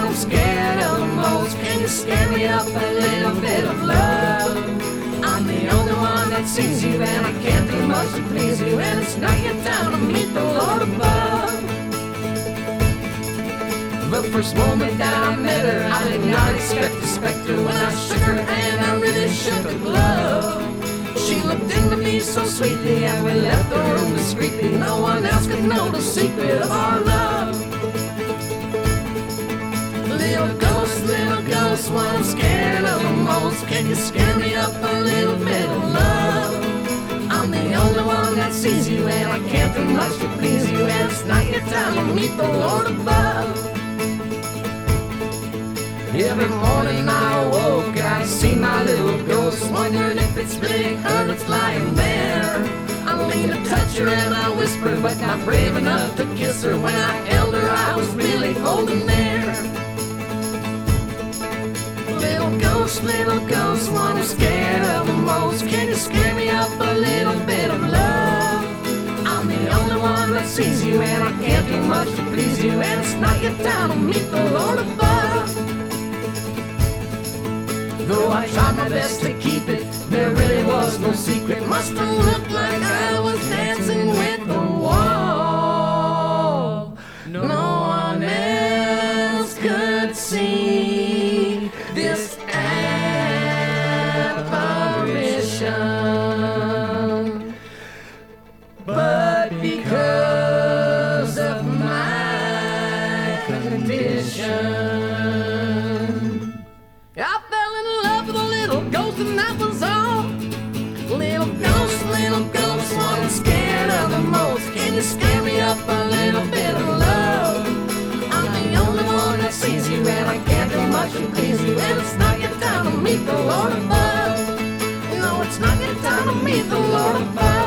I'm scared of the most. Can you scare me up a little bit of love? I'm the only one that sees you, and I can't do much to please you, and it's not your time to meet the Lord above. The first moment that I met her, I did not expect to specter. When I shook her hand, I really shook a glove. She looked into me so sweetly, and we left the room discreetly. No one else could know the secret of our love. Little ghost, what I'm scared of the most. Can you scare me up a little bit of love? I'm the only one that sees you, and I can't do much to please you, and it's not your time to meet the Lord above. Every morning I awoke, I see my little ghost, wondering if it's really her that's lying there. I leaned to touch her and I whispered, but not brave enough to kiss her. When I held her, I was really holding there. Little ghost, what I'm scared of the most. Can you scare me up a little bit of love? I'm the only one that sees you, and I can't do much to please you, and it's not your time to meet the Lord above. Though I tried my best to keep it, there really was no secret. Must have looked like I was dancing with the wall. No one else could see this apparition, but because of my condition, I fell in love with a little ghost, and that was all. Little ghost, what I'm scared of the most. Can you scare me up a little bit of love? I'm the only one that sees you, and I can't do much to please you, and it's not your time to meet the Lord above. No, it's not your time to meet the Lord above.